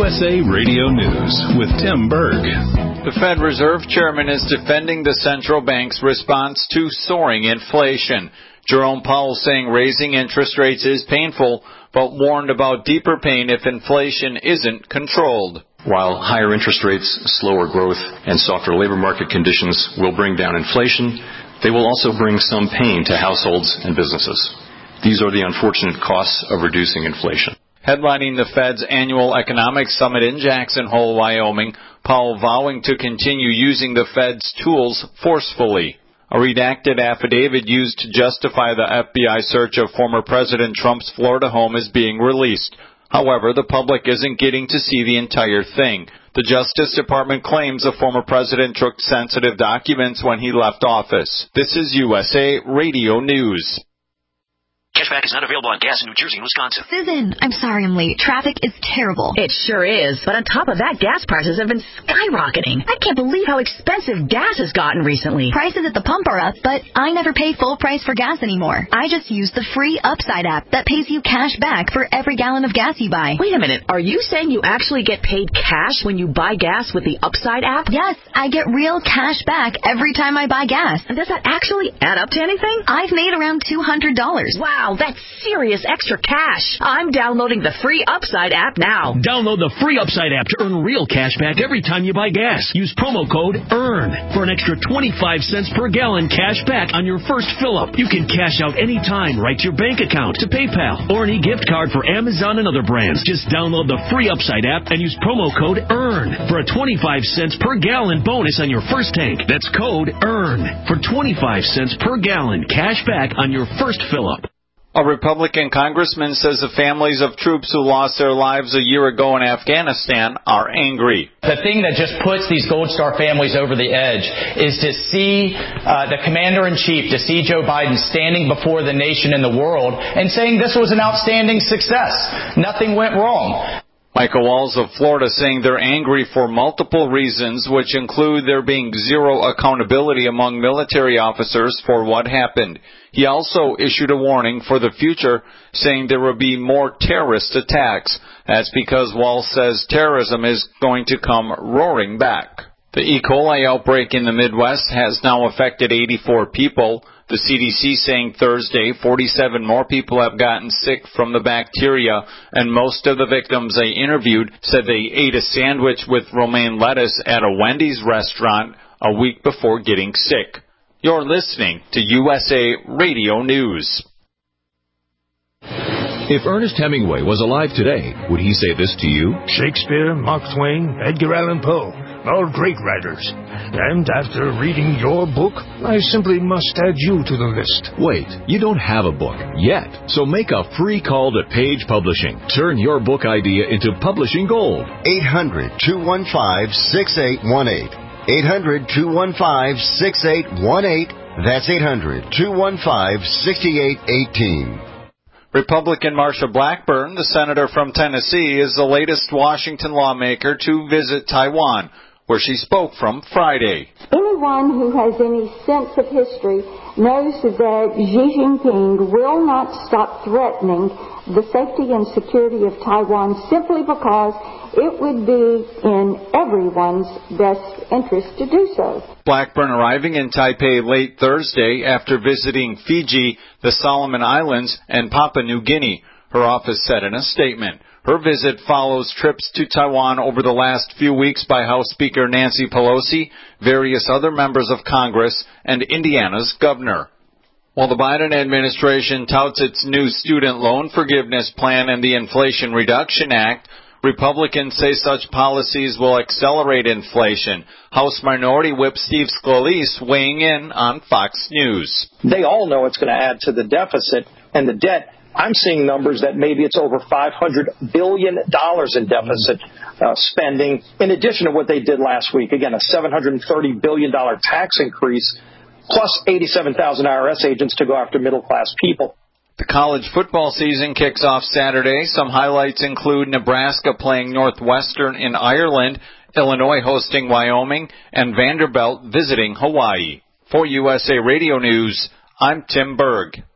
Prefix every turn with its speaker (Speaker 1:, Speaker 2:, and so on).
Speaker 1: USA Radio News with Tim Berg.
Speaker 2: The Fed Reserve Chairman is defending the central bank's response to soaring inflation. Jerome Powell saying raising interest rates is painful, but warned about deeper pain if inflation isn't controlled.
Speaker 3: While higher interest rates, slower growth, and softer labor market conditions will bring down inflation, they will also bring some pain to households and businesses. These are the unfortunate costs of reducing inflation.
Speaker 2: Headlining the Fed's annual economic summit in Jackson Hole, Wyoming, Powell vowing to continue using the Fed's tools forcefully. A redacted affidavit used to justify the FBI search of former President Trump's Florida home is being released. However, the public isn't getting to see the entire thing. The Justice Department claims the former president took sensitive documents when he left office. This is USA Radio News.
Speaker 4: Cashback is not available on gas in New Jersey and Wisconsin.
Speaker 5: Susan, I'm sorry I'm late. Traffic is terrible.
Speaker 6: It sure is. But on top of that, gas prices have been skyrocketing. I can't believe how expensive gas has gotten recently.
Speaker 5: Prices at the pump are up, but I never pay full price for gas anymore. I just use the free Upside app that pays you cash back for every gallon of gas you buy.
Speaker 6: Wait a minute. Are you saying you actually get paid cash when you buy gas with the Upside app?
Speaker 5: Yes, I get real cash back every time I buy gas.
Speaker 6: And does that actually add up to anything?
Speaker 5: I've made around $200.
Speaker 6: Wow, that's serious extra cash. I'm downloading the free Upside app now.
Speaker 7: Download the free Upside app to earn real cash back every time you buy gas. Use promo code EARN for an extra 25 cents per gallon cash back on your first fill-up. You can cash out anytime right to your bank account, to PayPal, or any gift card for Amazon and other brands. Just download the free Upside app and use promo code EARN for a 25 cents per gallon bonus on your first tank. That's code EARN for 25 cents per gallon cash back on your first fill-up.
Speaker 2: A Republican congressman says the families of troops who lost their lives a year ago in Afghanistan are angry.
Speaker 8: The thing that just puts these Gold Star families over the edge is to see the commander-in-chief, to see Joe Biden standing before the nation and the world and saying this was an outstanding success. Nothing went wrong.
Speaker 2: Michael Walls of Florida saying they're angry for multiple reasons, which include there being zero accountability among military officers for what happened. He also issued a warning for the future, saying there will be more terrorist attacks. That's because Walls says terrorism is going to come roaring back. The E. coli outbreak in the Midwest has now affected 84 people. The CDC saying Thursday 47 more people have gotten sick from the bacteria, and most of the victims they interviewed said they ate a sandwich with romaine lettuce at a Wendy's restaurant a week before getting sick. You're listening to USA Radio News.
Speaker 1: If Ernest Hemingway was alive today, would he say this to you?
Speaker 9: Shakespeare, Mark Twain, Edgar Allan Poe, all great writers. And after reading your book, I simply must add you to the list.
Speaker 1: Wait, you don't have a book yet. So make a free call to Page Publishing. Turn your book idea into publishing gold.
Speaker 10: 800-215-6818. 800-215-6818. That's 800-215-6818.
Speaker 2: Republican Marsha Blackburn, the senator from Tennessee, is the latest Washington lawmaker to visit Taiwan, where she spoke from Friday.
Speaker 11: Anyone who has any sense of history knows that Xi Jinping will not stop threatening the safety and security of Taiwan simply because it would be in everyone's best interest to do so.
Speaker 2: Blackburn arriving in Taipei late Thursday after visiting Fiji, the Solomon Islands, and Papua New Guinea, her office said in a statement. Her visit follows trips to Taiwan over the last few weeks by House Speaker Nancy Pelosi, various other members of Congress, and Indiana's governor. While the Biden administration touts its new student loan forgiveness plan and the Inflation Reduction Act, Republicans say such policies will accelerate inflation. House Minority Whip Steve Scalise weighing in on Fox News.
Speaker 12: They all know it's going to add to the deficit and the debt. I'm seeing numbers that maybe it's over $500 billion in deficit spending, in addition to what they did last week. Again, a $730 billion tax increase, plus 87,000 IRS agents to go after middle-class people.
Speaker 2: The college football season kicks off Saturday. Some highlights include Nebraska playing Northwestern in Ireland, Illinois hosting Wyoming, and Vanderbilt visiting Hawaii. For USA Radio News, I'm Tim Berg.